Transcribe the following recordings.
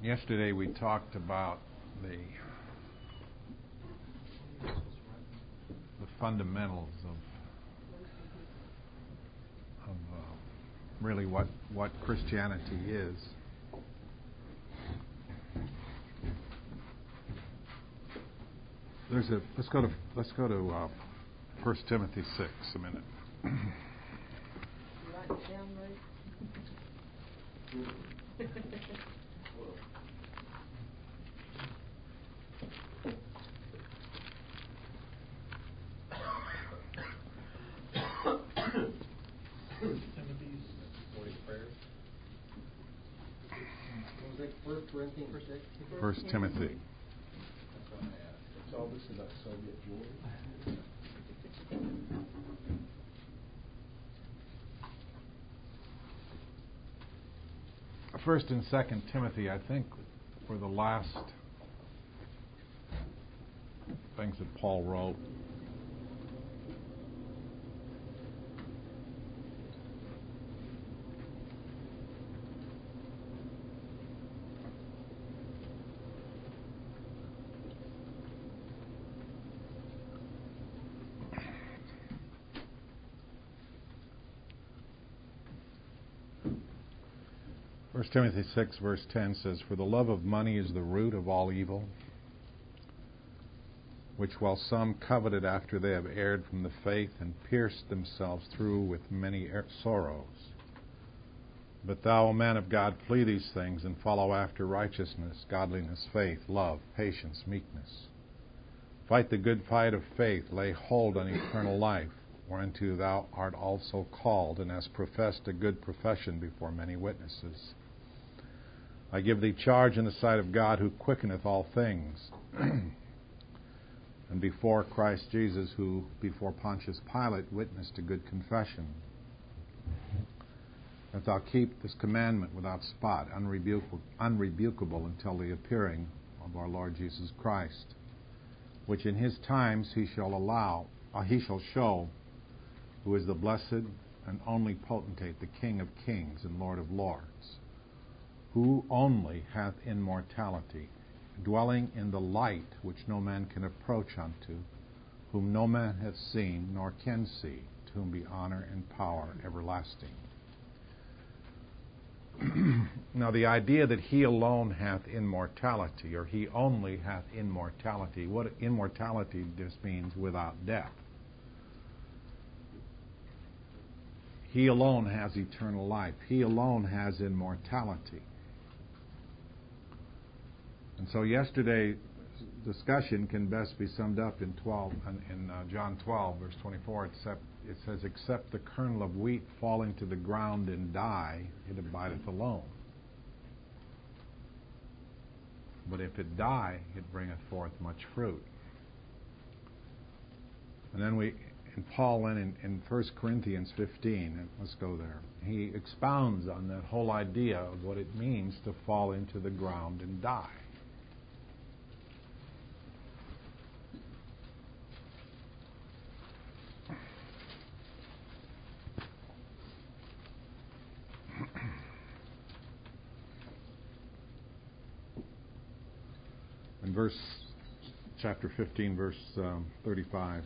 Yesterday we talked about the fundamentals of really what Christianity is. Let's go to 1 Timothy 6 a minute. You write it down, right? 1 Corinthians 6? 1 Timothy. That's what I asked. It's all this about Soviet jewelry. First and Second Timothy, I think, were the last things that Paul wrote. 1 Timothy 6 verse 10 says, "For the love of money is the root of all evil, which while some coveted after they have erred from the faith and pierced themselves through with many sorrows. But thou, O man of God, flee these things and follow after righteousness, godliness, faith, love, patience, meekness. Fight the good fight of faith, lay hold on eternal life, whereunto thou art also called, and hast professed a good profession before many witnesses. I give thee charge in the sight of God, who quickeneth all things, and before Christ Jesus, who before Pontius Pilate witnessed a good confession, that thou keep this commandment without spot, unrebukable until the appearing of our Lord Jesus Christ, which in his times he shall show, who is the blessed and only potentate, the King of kings and Lord of lords, who only hath immortality, dwelling in the light which no man can approach unto, whom no man hath seen nor can see, to whom be honor and power everlasting." Now the idea that he alone hath immortality, or he only hath immortality, what immortality just means without death. He alone has eternal life. He alone has immortality. And so yesterday's discussion can best be summed up in John 12, verse 24. It says, "Except the kernel of wheat fall into the ground and die, it abideth alone. But if it die, it bringeth forth much fruit." And then Paul in 1 Corinthians 15, and let's go there, he expounds on that whole idea of what it means to fall into the ground and die. In chapter 15, verse 35.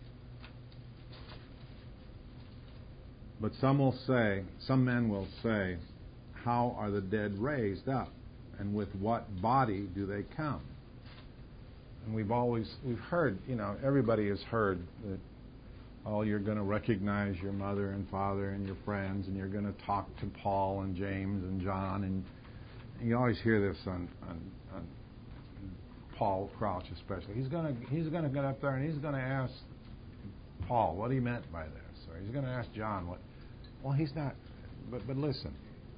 "But some men will say, how are the dead raised up? And with what body do they come?" And we've heard, everybody has heard that, you're going to recognize your mother and father and your friends, and you're going to talk to Paul and James and John, and you always hear this on Paul Crouch especially. He's going to get up there and he's going to ask Paul what he meant by this, or he's going to ask John what. Well, he's not. But listen.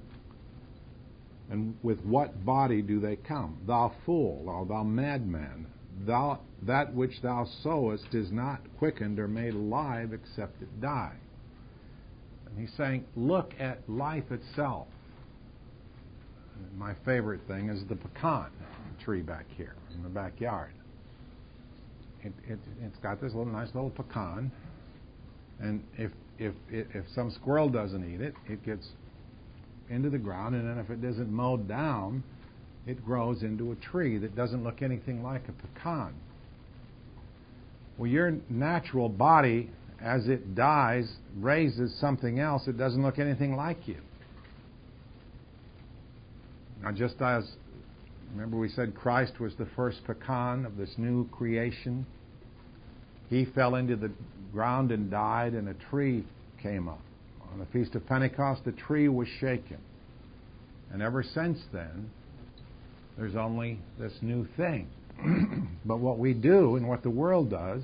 "And with what body do they come? Thou fool, or thou madman, that which thou sowest is not quickened or made alive except it die." And he's saying, look at life itself. And my favorite thing is the pecan tree back here in the backyard. It's got this nice little pecan, and if some squirrel doesn't eat it, it gets into the ground, and then if it isn't mowed down, it grows into a tree that doesn't look anything like a pecan. Well, your natural body, as it dies, raises something else that doesn't look anything like you. Now, just as, remember we said Christ was the first pecan of this new creation? He fell into the ground and died, and a tree came up. On the Feast of Pentecost, the tree was shaken. And ever since then, there's only this new thing. But what we do, and what the world does,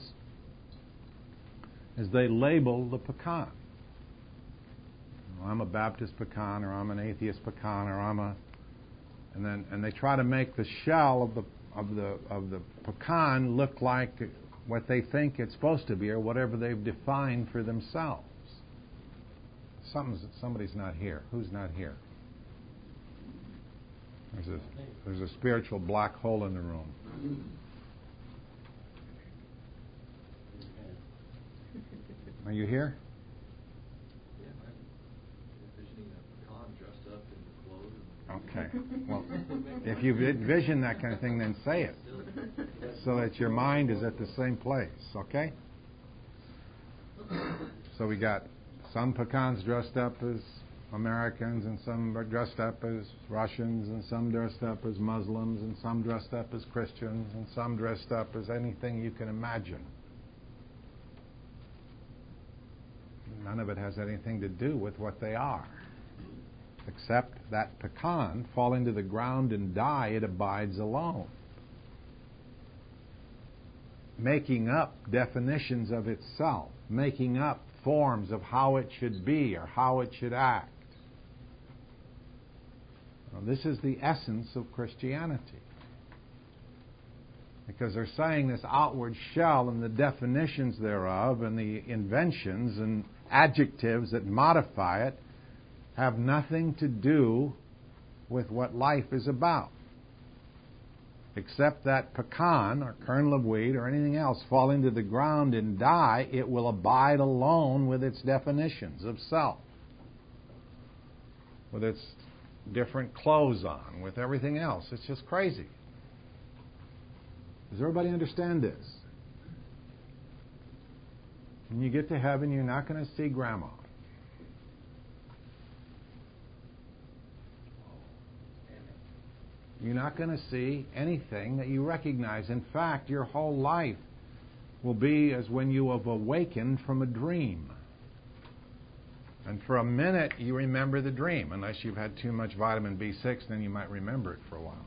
is they label the pecan. Well, I'm a Baptist pecan, or I'm an atheist pecan, or I'm a... And they try to make the shell of the pecan look like what they think it's supposed to be, or whatever they've defined for themselves. Somebody's not here. Who's not here? There's a spiritual black hole in the room. Are you here? Yeah, I'm envisioning a pecan dressed up in clothes. Okay. Well, if you envision that kind of thing, then say it, so that your mind is at the same place. Okay? So we got some pecans dressed up as Americans, and some are dressed up as Russians, and some dressed up as Muslims, and some dressed up as Christians, and some dressed up as anything you can imagine. None of it has anything to do with what they are. Except that pecan, fall into the ground and die, it abides alone, making up definitions of itself, making up forms of how it should be or how it should act. Now, this is the essence of Christianity. Because they're saying this outward shell and the definitions thereof and the inventions and adjectives that modify it have nothing to do with what life is about. Except that pecan or kernel of wheat or anything else fall into the ground and die, it will abide alone with its definitions of self, with its different clothes on, with everything else. It's just crazy. Does everybody understand this? When you get to heaven, you're not going to see Grandma. You're not going to see anything that you recognize. In fact, your whole life will be as when you have awakened from a dream. And for a minute, you remember the dream. Unless you've had too much vitamin B6, then you might remember it for a while.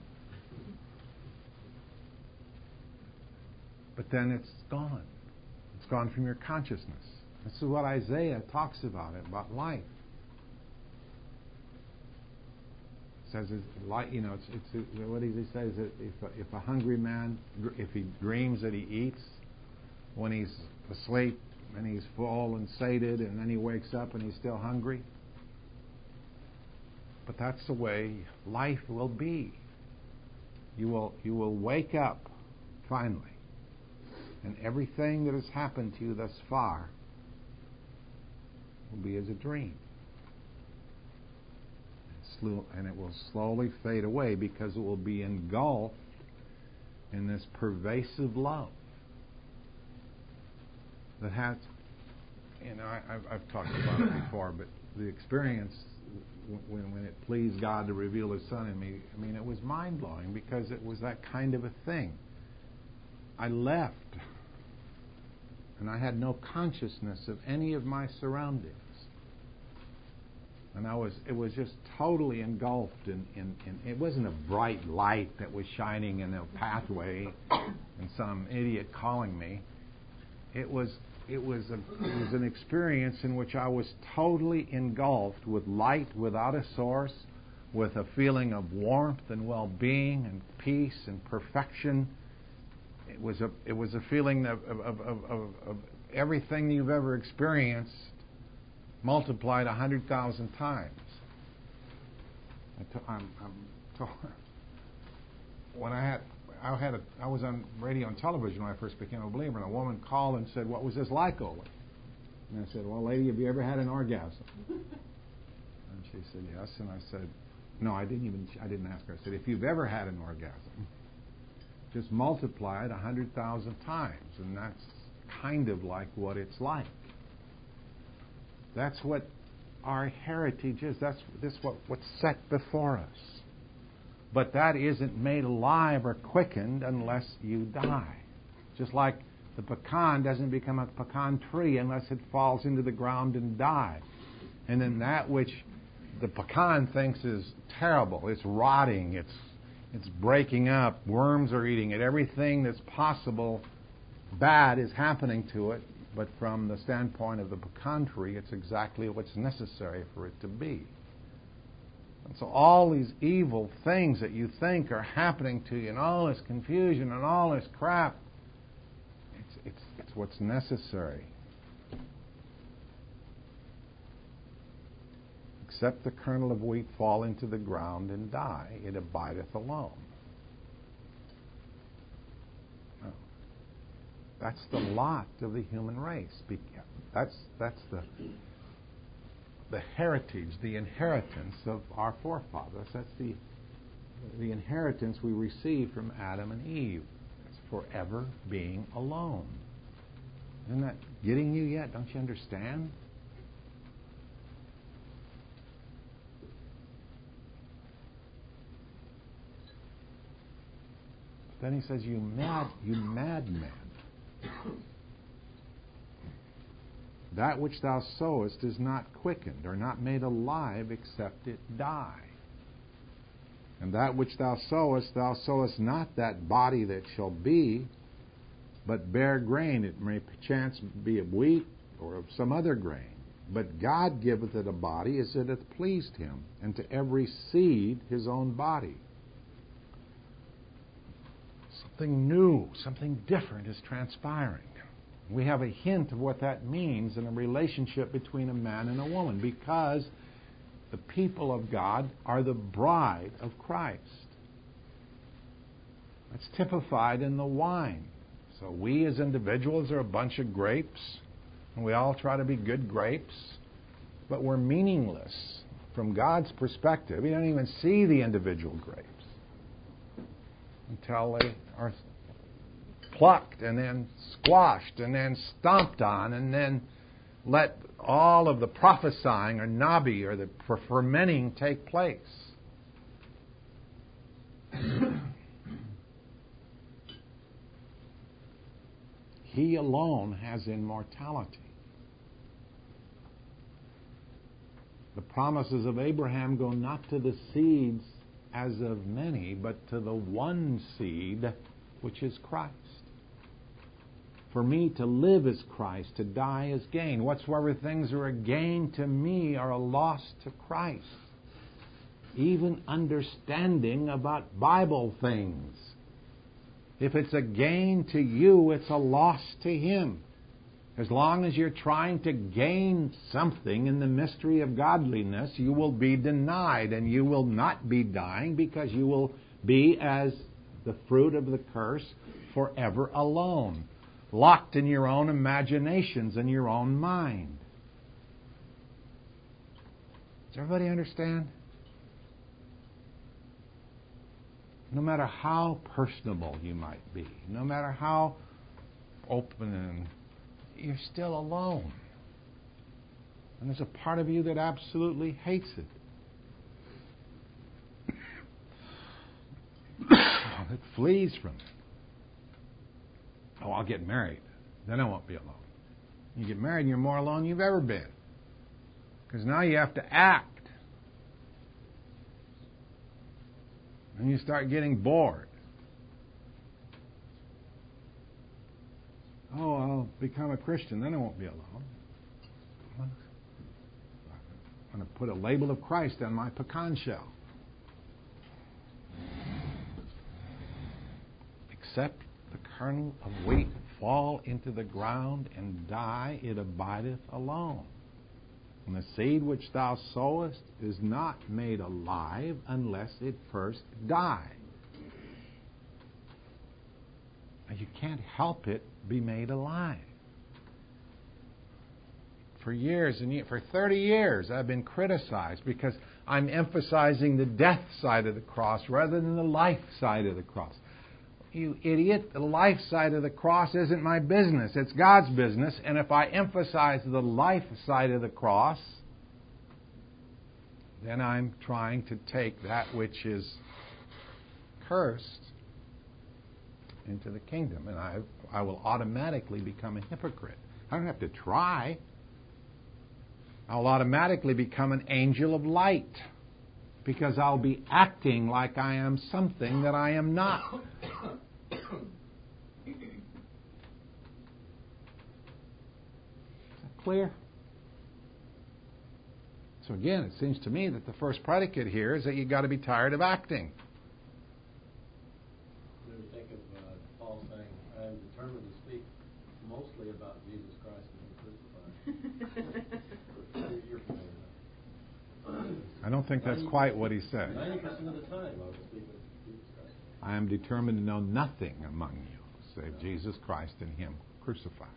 But then it's gone. It's gone from your consciousness. This is what Isaiah talks about life. Says it's like, it's what does he say? Is that if a hungry man, if he dreams that he eats when he's asleep and he's full and sated, and then he wakes up and he's still hungry. But that's the way life will be. You will wake up finally, and everything that has happened to you thus far will be as a dream. And it will slowly fade away because it will be engulfed in this pervasive love that has, I've talked about it before, but the experience when it pleased God to reveal His Son in me, it was mind-blowing because it was that kind of a thing. I left and I had no consciousness of any of my surroundings. And it was just totally engulfed in it wasn't a bright light that was shining in a pathway and some idiot calling me. It was an experience in which I was totally engulfed with light without a source, with a feeling of warmth and well-being and peace and perfection. It was a feeling of everything you've ever experienced multiplied 100,000 times. I was on radio and television when I first became a believer, and a woman called and said, "What was this like, Owen?" And I said, "Well, lady, have you ever had an orgasm?" And she said, "Yes." And I said, No, I didn't ask her. I said, if you've ever had an orgasm, just multiply it 100,000 times, and that's kind of like what it's like. That's what our heritage is. That's what's set before us. But that isn't made alive or quickened unless you die. Just like the pecan doesn't become a pecan tree unless it falls into the ground and dies. And then that which the pecan thinks is terrible, it's rotting, it's breaking up, worms are eating it, everything that's possible bad is happening to it, but from the standpoint of the pecan tree, it's exactly what's necessary for it to be. And so all these evil things that you think are happening to you, and all this confusion and all this crap, it's what's necessary. Except the kernel of wheat fall into the ground and die, it abideth alone. That's the lot of the human race. That's the heritage, the inheritance of our forefathers. That's the inheritance we received from Adam and Eve. It's forever being alone. Isn't that getting you yet? Don't you understand? Then he says, you madman. That which thou sowest is not quickened, or not made alive, except it die. And that which thou sowest not that body that shall be, but bare grain. It may perchance be of wheat, or of some other grain. But God giveth it a body as it hath pleased him, and to every seed his own body. Something new, something different is transpiring. We have a hint of what that means in a relationship between a man and a woman, because the people of God are the bride of Christ. That's typified in the wine. So we as individuals are a bunch of grapes, and we all try to be good grapes, but we're meaningless from God's perspective. We don't even see the individual grapes until they are plucked and then squashed and then stomped on and then let all of the prophesying or nabi or the fermenting take place. He alone has immortality. The promises of Abraham go not to the seeds as of many, but to the one seed, which is Christ. For me to live is Christ, to die is gain. Whatsoever things are a gain to me are a loss to Christ. Even understanding about Bible things. If it's a gain to you, it's a loss to Him. As long as you're trying to gain something in the mystery of godliness, you will be denied, and you will not be dying, because you will be as the fruit of the curse, forever alone, locked in your own imaginations and your own mind. Does everybody understand? No matter how personable you might be, no matter how open, and you're still alone. And there's a part of you that absolutely hates it. It flees from it. Oh, I'll get married. Then I won't be alone. You get married and you're more alone than you've ever been. Because now you have to act. And you start getting bored. Oh, I'll become a Christian. Then I won't be alone. I'm going to put a label of Christ on my pecan shell. Except the kernel of wheat fall into the ground and die, it abideth alone. And the seed which thou sowest is not made alive unless it first die. Now, you can't help it be made alive. For years and for 30 years, I've been criticized because I'm emphasizing the death side of the cross rather than the life side of the cross. You idiot, the life side of the cross isn't my business. It's God's business. And if I emphasize the life side of the cross, then I'm trying to take that which is cursed into the kingdom. And I will automatically become a hypocrite. I don't have to try. I'll automatically become an angel of light because I'll be acting like I am something that I am not. Is that clear? So again, it seems to me that the first predicate here is that you've got to be tired of acting. When we think of Paul saying, I am determined to speak mostly about Jesus Christ and Him crucified. You're familiar with that. I don't think that's quite what he said. 90% of the time I will speak of Jesus Christ. I am determined to know nothing among you save Jesus Christ and Him crucified.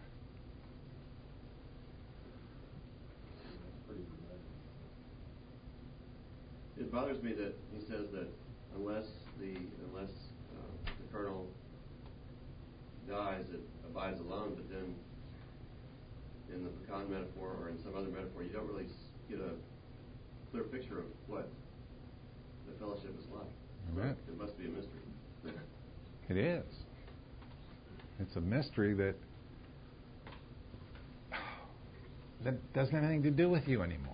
That's pretty good. It bothers me that he says that unless the kernel dies, it abides alone. But then, in the pecan metaphor or in some other metaphor, you don't really get a clear picture of what the fellowship is like. Amen. So it must be a mystery. It is. It's a mystery that doesn't have anything to do with you anymore.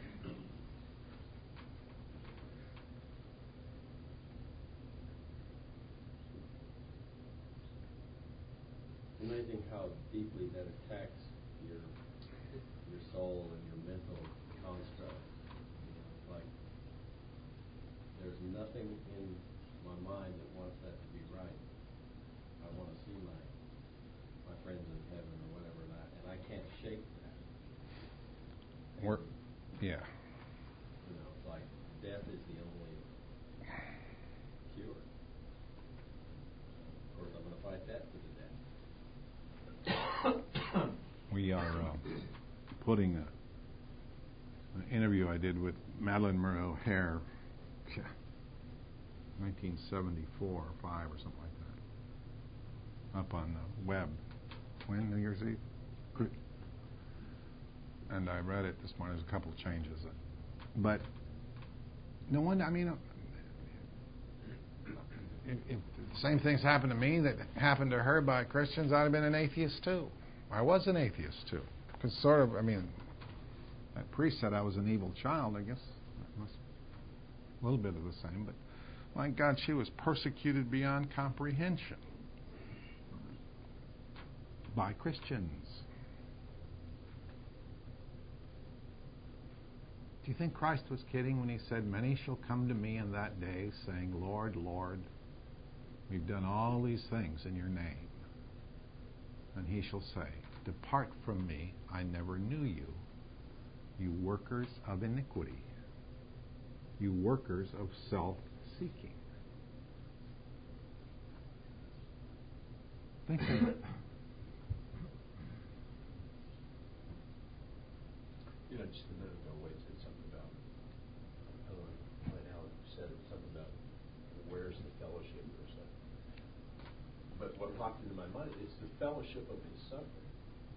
It's amazing how deeply that attacks your soul and your mental construct. Like, there's nothing in my mind that wants that to be right. I want to see my friends in heaven or whatever, and I can't shake that. Yeah. It's like death is the only cure. Of course, I'm going to fight that to the death. We are putting an interview I did with Madeleine Monroe Hare, 1974 or 5 or something like that, up on the web. When? New Year's Eve? Good. And I read it this morning. There's a couple of changes. But no one, if the same things happened to me that happened to her by Christians, I'd have been an atheist too. I was an atheist too. Because that priest said I was an evil child, I guess. That must a little bit of the same. But my God, she was persecuted beyond comprehension by Christians. Do you think Christ was kidding when He said, "Many shall come to me in that day, saying, Lord, Lord, we've done all these things in your name." And He shall say, "Depart from me, I never knew you, you workers of iniquity, you workers of self-seeking." Think of it. Just a minute ago, Wade said something about, I don't know quite how he said it, something about where's the fellowship or something. But what popped into my mind is the fellowship of His suffering.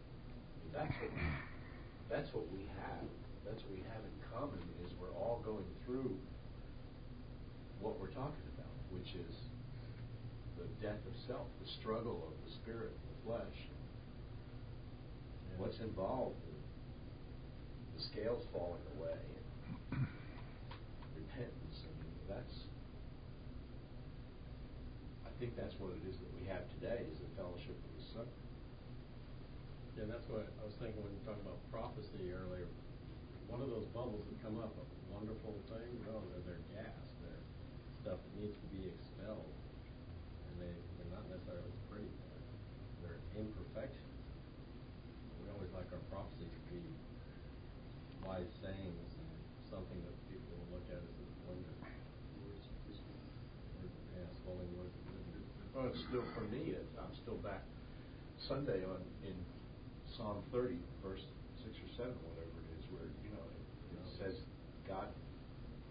That's what we have. That's what we have in common, is we're all going through what we're talking about, which is the death of self, the struggle of the spirit and the flesh. And what's involved in the scales falling away and repentance. I think that's what it is that we have today, is the fellowship of the suffering. Yeah, that's what I was thinking when you were talking about prophecy earlier. One of those bubbles that come up, a wonderful thing, they're gas. They're stuff that needs to be expelled. And they're not necessarily pretty. They're imperfections. We always like our prophecies to be wise sayings and something that people will look at as a wonder. Swelling words of wisdom. Oh, it's still, for me, I'm still back Sunday in Psalm 30, verse 6 or 7, whatever it is, where, it says God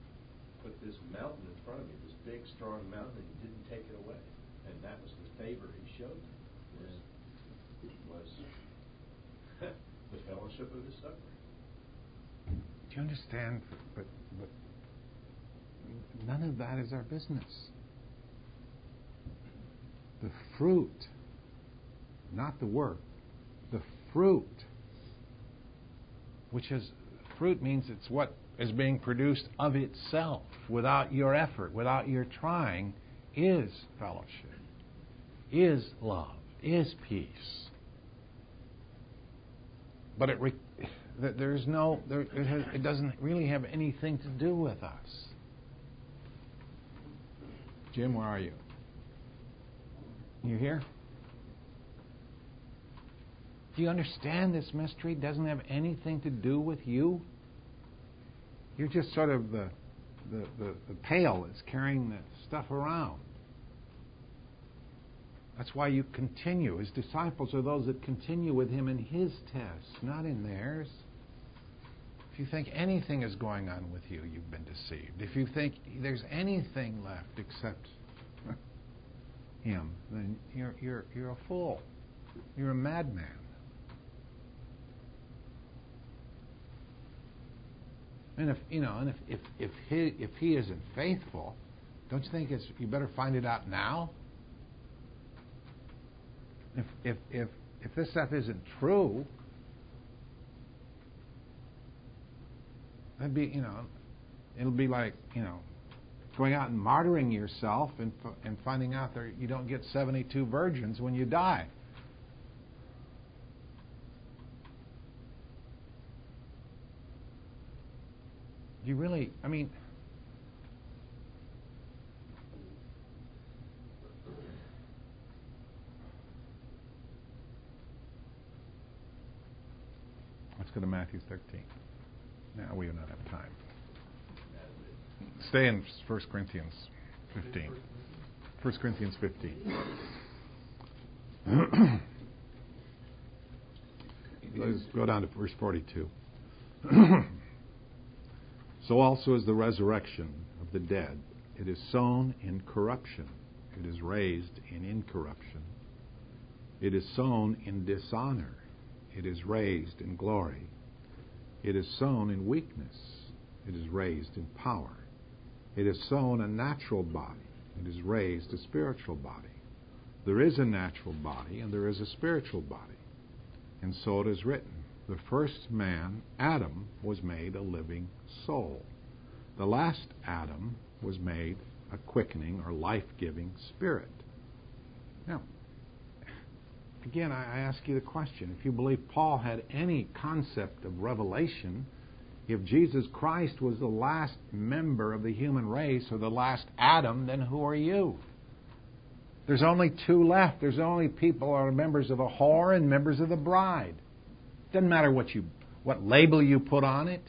this mountain in front of me, this big, strong mountain, and he didn't take it away. And that was the favor he showed me, was the fellowship of his suffering. Do you understand? But none of that is our business. The fruit, not the work, the fruit, which is, fruit means it's what is being produced of itself, without your effort, without your trying, is fellowship, is love, is peace. But it doesn't really have anything to do with us. Jim, where are you? You here? Do you understand this mystery doesn't have anything to do with you? You're just sort of the pail that's carrying the stuff around. That's why you continue. His disciples are those that continue with him in his tests, not in theirs. If you think anything is going on with you, you've been deceived. If you think there's anything left except him, then you're a fool. You're a madman. And if he isn't faithful, don't you think you better find it out now? If this stuff isn't true, that'd be it'll be like going out and martyring yourself and finding out that you don't get 72 virgins when you die. You really, let's go to Matthew 13. Now we do not have time. Stay in 1 Corinthians 15. 1 Corinthians 15. Let's go down to verse 42. So also is the resurrection of the dead. It is sown in corruption. It is raised in incorruption. It is sown in dishonor. It is raised in glory. It is sown in weakness. It is raised in power. It is sown a natural body. It is raised a spiritual body. There is a natural body and there is a spiritual body. And so it is written, the first man, Adam, was made a living soul. The last Adam was made a quickening or life-giving spirit. Now, again, I ask you the question, if you believe Paul had any concept of revelation, if Jesus Christ was the last member of the human race or the last Adam, then who are you? There's only two left. There's only people who are members of the whore and members of the bride. Doesn't matter what label you put on it.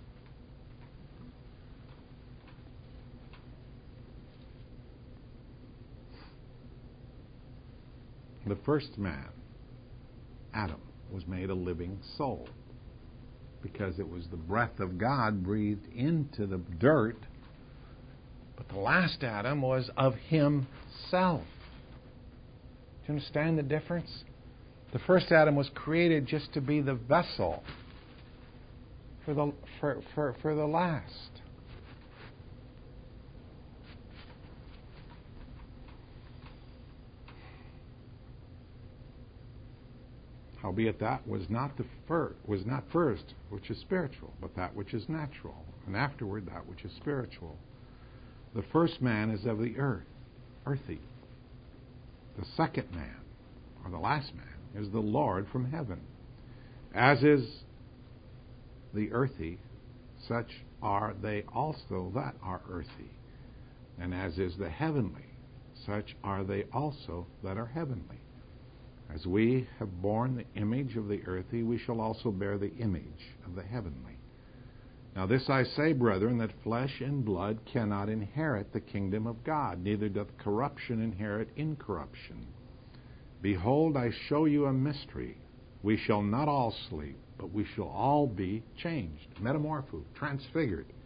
The first man, Adam, was made a living soul because it was the breath of God breathed into the dirt. But the last Adam was of himself. Do you understand the difference? The first Adam was created just to be the vessel for the last. Howbeit that was not first, which is spiritual, but that which is natural, and afterward that which is spiritual. The first man is of the earth, earthy. The second man, or the last man, is the Lord from heaven. As is the earthy, such are they also that are earthy. And as is the heavenly, such are they also that are heavenly. As we have borne the image of the earthy, we shall also bear the image of the heavenly. Now this I say, brethren, that flesh and blood cannot inherit the kingdom of God, neither doth corruption inherit incorruption. Behold, I show you a mystery. We shall not all sleep, but we shall all be changed, metamorphosed, transfigured,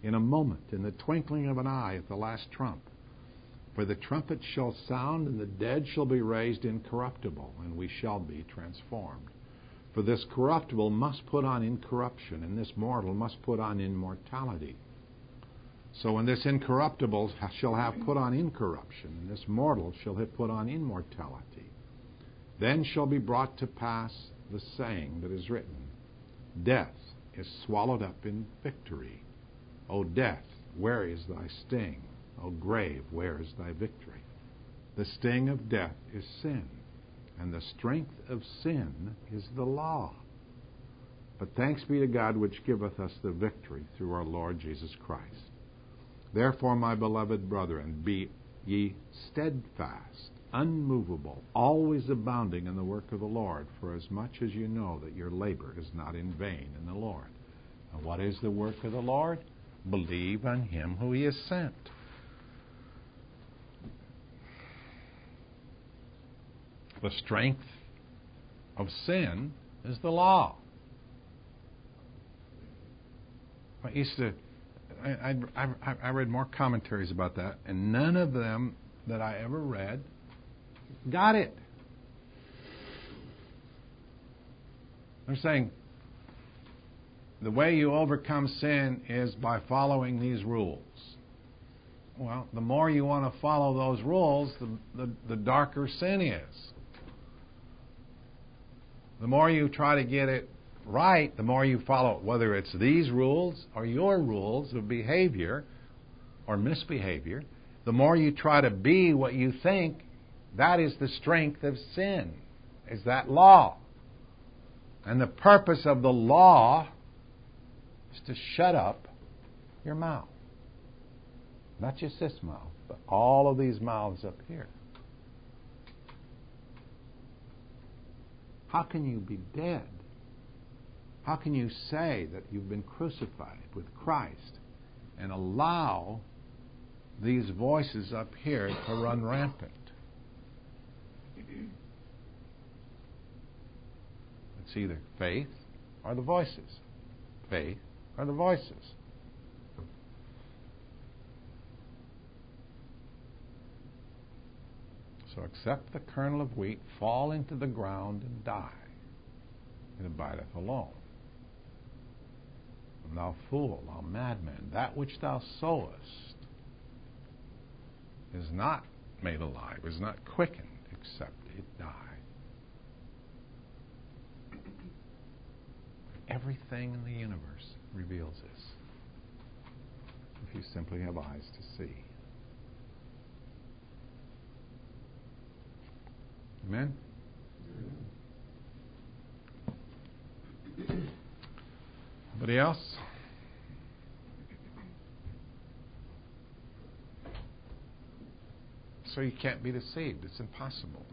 in a moment, in the twinkling of an eye, at the last trump. For the trumpet shall sound, and the dead shall be raised incorruptible, and we shall be transformed. For this corruptible must put on incorruption, and this mortal must put on immortality. So when this incorruptible shall have put on incorruption, and this mortal shall have put on immortality, then shall be brought to pass the saying that is written, Death is swallowed up in victory. O death, where is thy sting? O grave, where is thy victory? The sting of death is sin, and the strength of sin is the law. But thanks be to God which giveth us the victory through our Lord Jesus Christ. Therefore, my beloved brethren, be ye steadfast, unmovable, always abounding in the work of the Lord, for as much as you know that your labor is not in vain in the Lord. And what is the work of the Lord? Believe on Him who He has sent. The strength of sin is the law. I read more commentaries about that, and none of them that I ever read got it. They're saying the way you overcome sin is by following these rules. Well, the more you want to follow those rules, the darker sin is. The more you try to get it right, the more you follow it, whether it's these rules or your rules of behavior or misbehavior, the more you try to be what you think, that is the strength of sin, is that law. And the purpose of the law is to shut up your mouth. Not just this mouth, but all of these mouths up here. How can you be dead? How can you say that you've been crucified with Christ and allow these voices up here to run rampant? It's either faith or the voices. Faith or the voices. So accept the kernel of wheat, fall into the ground, and die. It abideth alone. And thou fool, thou madman, that which thou sowest is not made alive, is not quickened, except it die. Everything in the universe reveals this, if you simply have eyes to see. Amen? Anybody else? So you can't be deceived. It's impossible.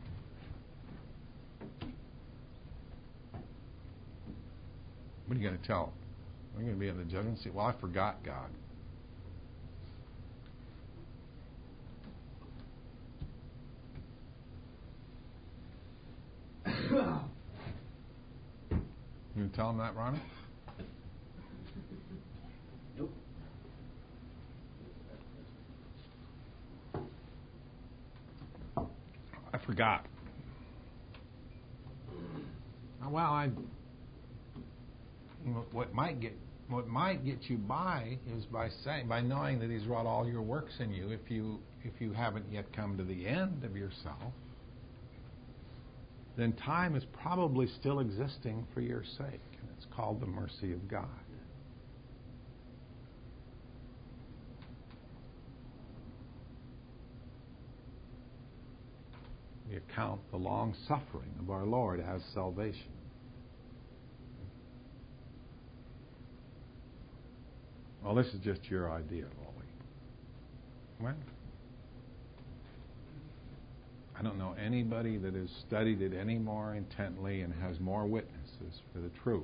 What are you going to tell them? Are you going to be in the judgment seat? Well, I forgot God. You tell them that, Ronnie? Nope. I forgot. Well, what might get you by is by knowing that He's wrought all your works in you. If you haven't yet come to the end of yourself, then time is probably still existing for your sake. And it's called the mercy of God. We account the long suffering of our Lord as salvation. Well, this is just your idea, Wally. Well, I don't know anybody that has studied it any more intently and has more witnesses for the truth.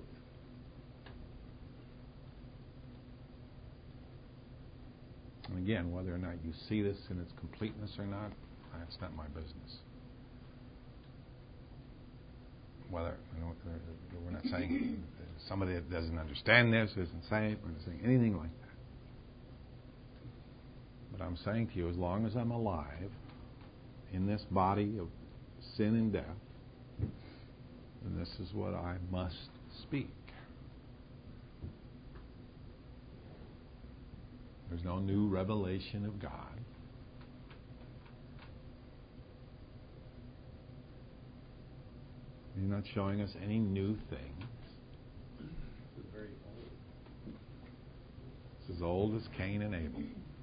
And again, whether or not you see this in its completeness or not, that's not my business. Whether, we're not saying somebody that doesn't understand this isn't saved. We're not saying anything like that. I'm saying to you, as long as I'm alive in this body of sin and death, then this is what I must speak. There's no new revelation of God. He's not showing us any new things. It's very old. It's as old as Cain and Abel.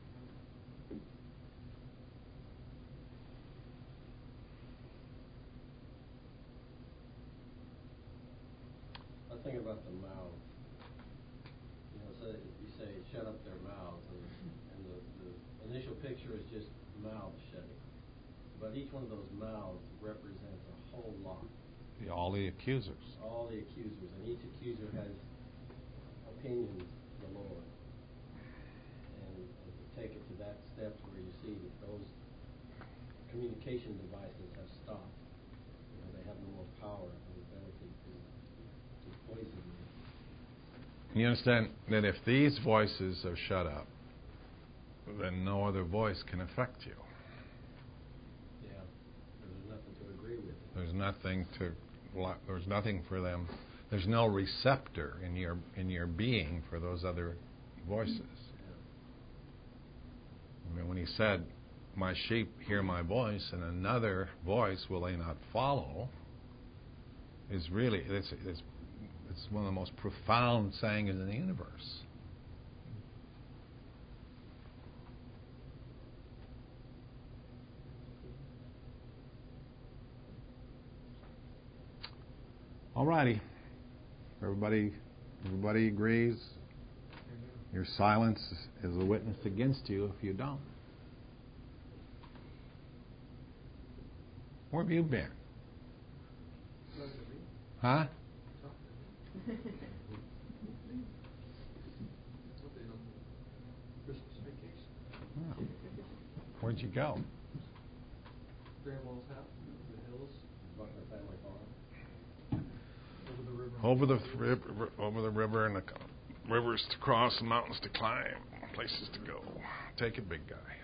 I was thinking about the mouth. So you say shut up their mouths, and the initial picture is just mouths shutting. But each one of those mouths represents a whole lot. All the accusers. All the accusers, and each accuser has opinions of the Lord. And to take it to that step where you see that those communication devices have stopped. They have no more power and ability to poison you. You understand that if these voices are shut up, then no other voice can affect you. Yeah, there's nothing to agree with. There's nothing for them. There's no receptor in your being for those other voices. Yeah. I mean, when he said, "My sheep hear my voice, and another voice will they not follow," is really it's one of the most profound sayings in the universe. Alrighty. Everybody agrees? Your silence is a witness against you if you don't. Where have you been? Huh? Oh. Where'd you go? Grandma's house in the hills. Buckner family farm. Over the river, and the rivers to cross and mountains to climb, places to go. Take it, big guy.